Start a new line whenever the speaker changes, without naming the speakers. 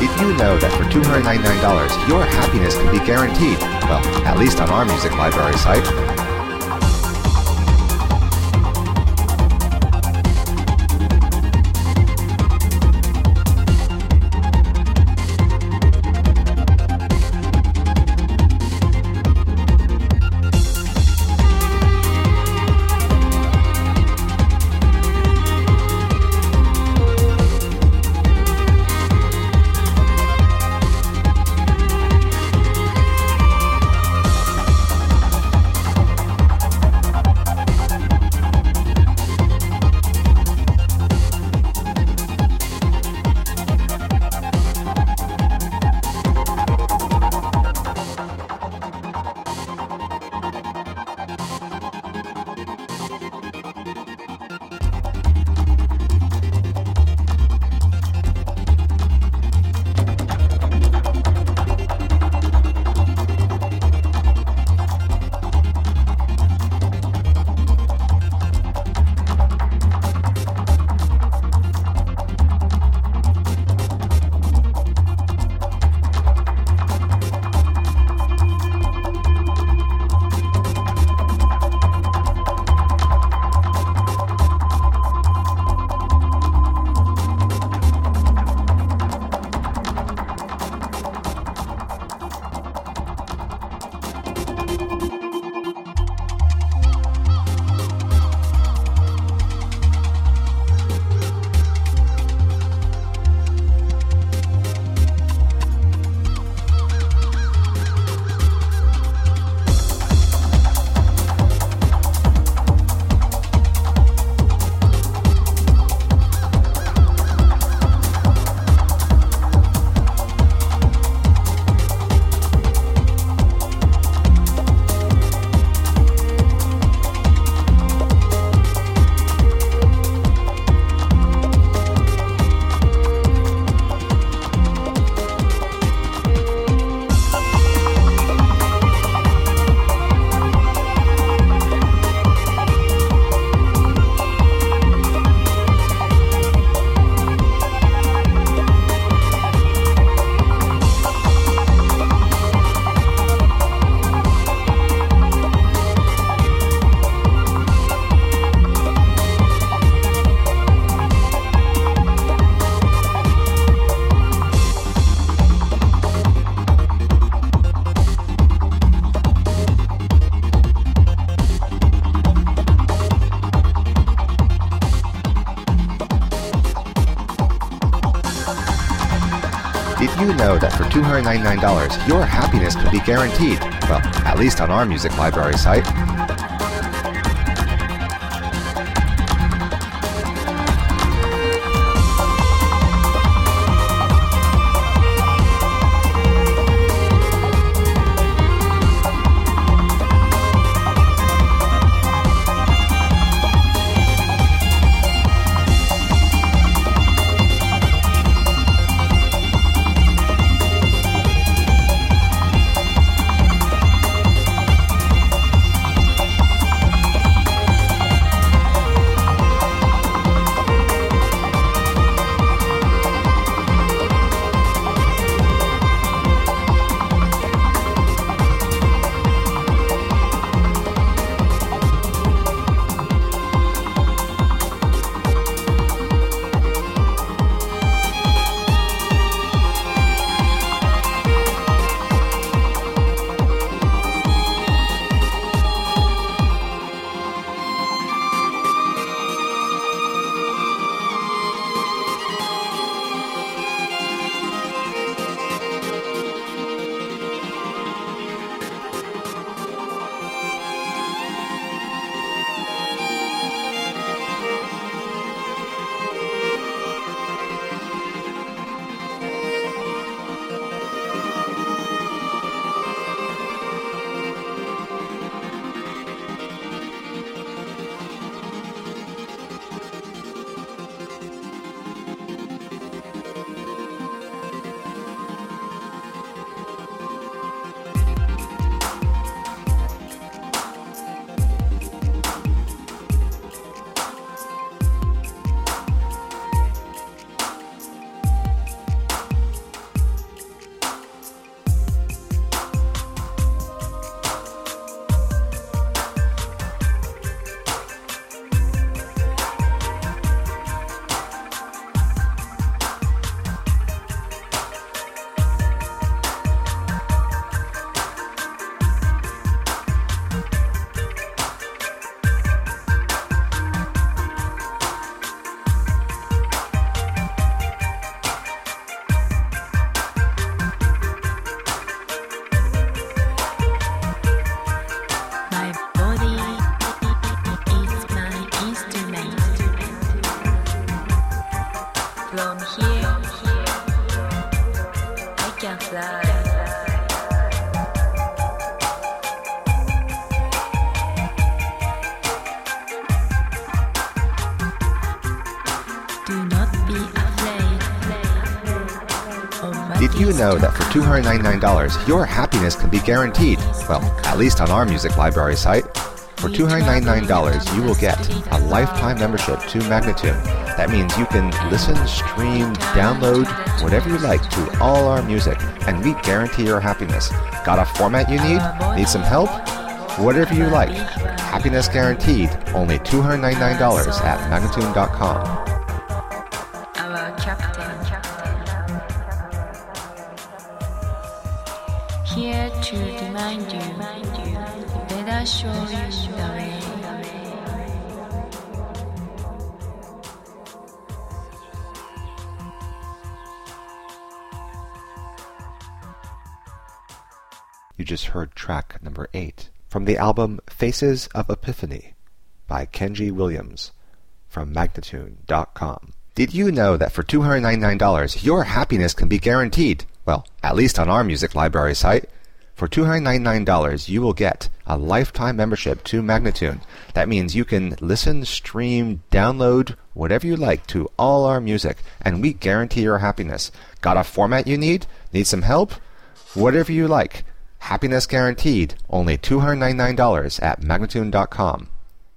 Did you know that for $299, your happiness can be guaranteed? Well, at least on our music library site. Did you know that for $299, your happiness can be guaranteed? Well, at least on our music library site.
can't lie. Do not be afraid of what
Did you
is
know
to
that for
come.
$299, your happiness can be guaranteed? Well, at least on our music library site. For $299, you will get a lifetime membership to Magnatune. That means you can listen, stream, download, whatever you like to all our music, and we guarantee your happiness. Got a format you need? Need some help? Whatever you like. Happiness guaranteed. Only $299 at Magnatune.com.
Our captain, here to remind you, let us show you the way.
You just heard track number 8 from the album Faces of Epiphany by Kenji Williams from Magnatune.com. Did you know that for $299, your happiness can be guaranteed? Well, at least on our music library site. For $299, you will get a lifetime membership to Magnatune. That means you can listen, stream, download, whatever you like to all our music, and we guarantee your happiness. Got a format you need? Need some help? Whatever you like. Happiness guaranteed. Only $299 at Magnatune.com.